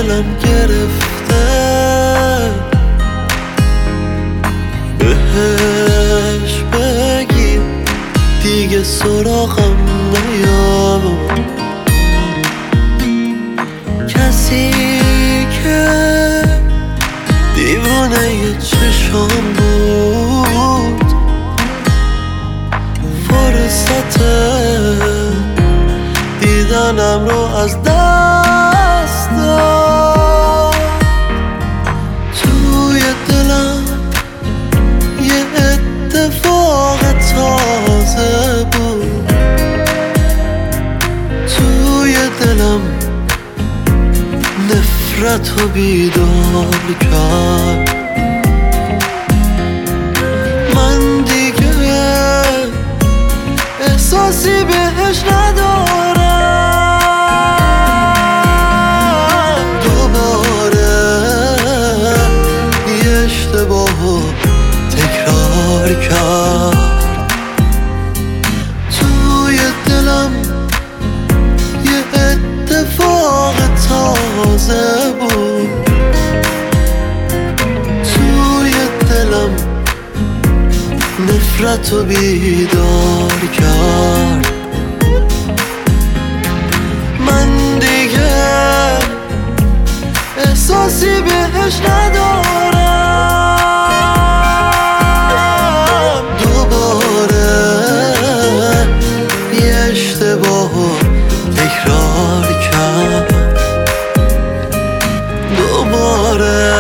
حالم گرفته، بهش بگی دیگه سراغم نیا. کسی که دیوانه چشام بود فرصت دیدنم رو از دست داد. توی دلم یه اتفاق تازه بود، توی دلم نفرت رو بیدار کرد. من دیگه احساسی بهش ندارم، دوباره یه اشتباهو تکرار کرد. توی دلم یه اتفاق تازه بود، توی دلم نفرت رو بیدار کرد. من دیگه احساسی بهش ندارم، دوباره یه اشتباهو تکرار کرد، دوباره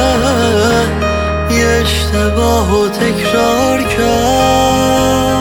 یه اشتباهو تکرار کرد.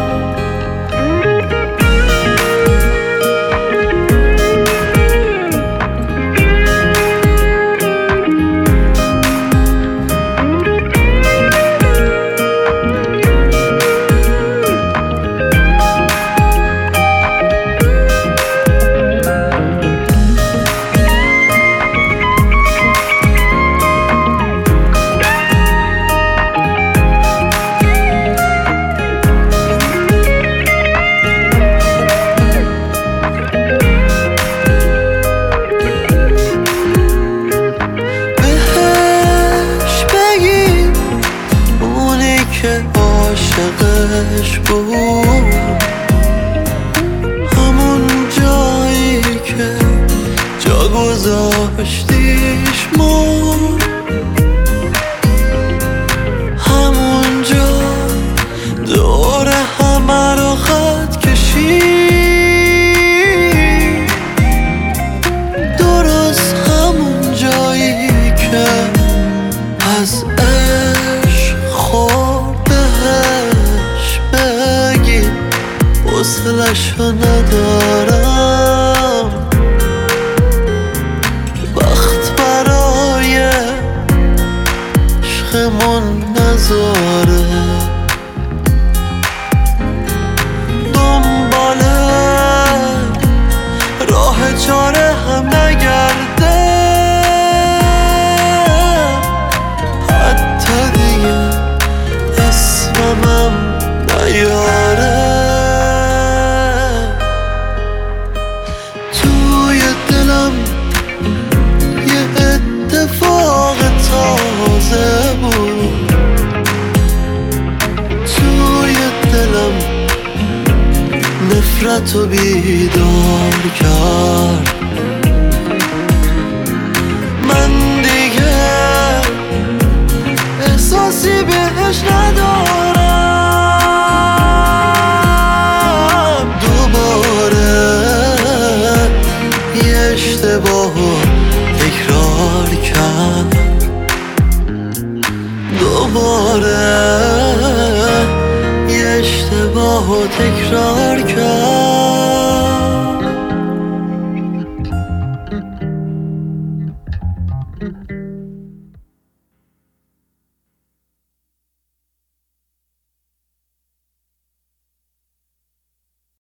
عاشقش بود همون جایی که جا گذاشتیش مون، همونجا دور همه رو خط کشید، درست همون جایی که از حوصله‌شو ندارم، وقت برای عشقمون نذاره، دنبال راه چاره هم نگرده، حتی دیگه اسمم نیاره. اتفاق تازه بود، توی دلم نفرت رو بیدار کرد. من دیگه احساسی بهش ندارم، دوباره یه اشتباهو تکرار کرد، دوباره یه اشتباهو تکرار کرد.